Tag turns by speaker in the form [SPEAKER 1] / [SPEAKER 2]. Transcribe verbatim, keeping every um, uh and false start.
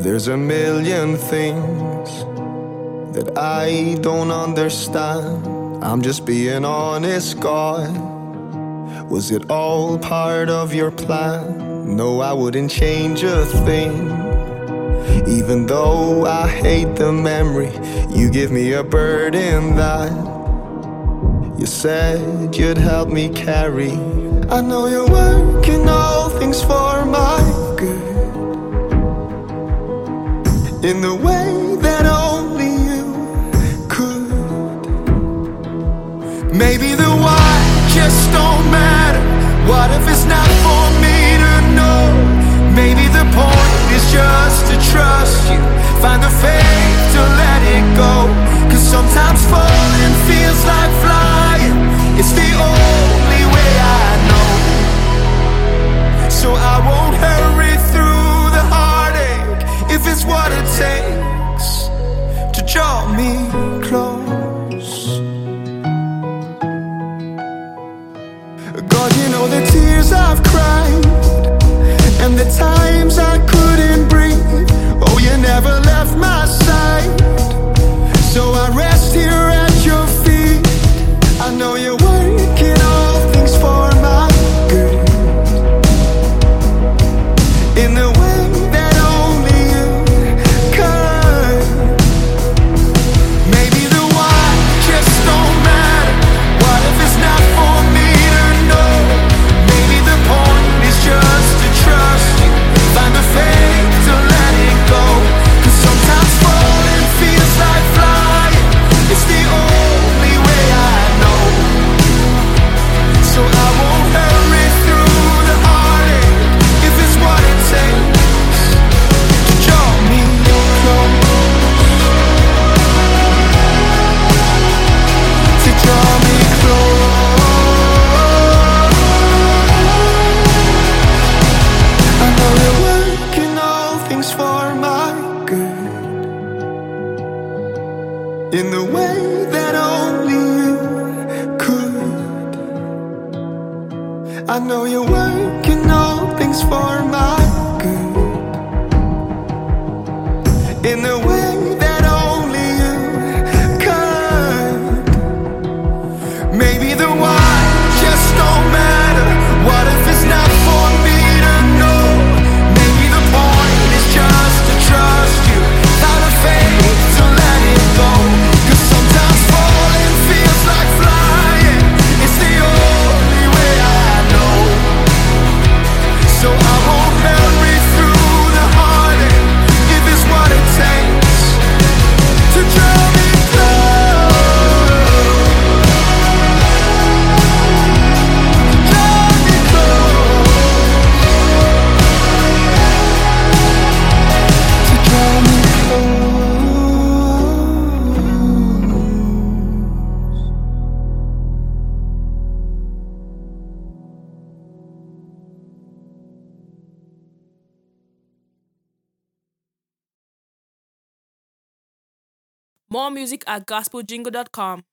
[SPEAKER 1] There's a million things that I don't understand. I'm just being honest, God. Was it all part of your plan? No, I wouldn't change a thing. Even though I hate the memory, you give me a burden that you said you'd help me carry. I know you're working all things for my good, in the way that only you could. Maybe the why just don't matter. What if it's not for me to know? Maybe the point is just to trust you, find the faith to let it go. Cause sometimes falling feels like flying. It's the only way I know. So I won't hurry through the heartache if it's what it takes to draw me close. God, you know the tears I've cried and the times I couldn't breathe. Oh, you never left my side. So I rest here at your feet. I know you're working all things for my good, in the way that only you could. Maybe the why just don't matter. What if it's not for me to know? Maybe the point is just to trust you, find the faith to let it go. Cause sometimes falling feels like flying. It's the only way I know. So I won't hurry through the heartache if it's what it takes to draw me close, to draw me close. I know you're working all things for my good, in the way that only you could. I know you're working all things for my good, in the way that only you could. Maybe the why just don't matter. What if it's not for me to know? Maybe the point is just to trust you, out of faith to let it go. Cause sometimes falling feels like flying. It's the only way I know. So I won't hurry through the heartache if it's what it takes to draw me close, draw me close, to draw me
[SPEAKER 2] More music at gospel jingle dot com.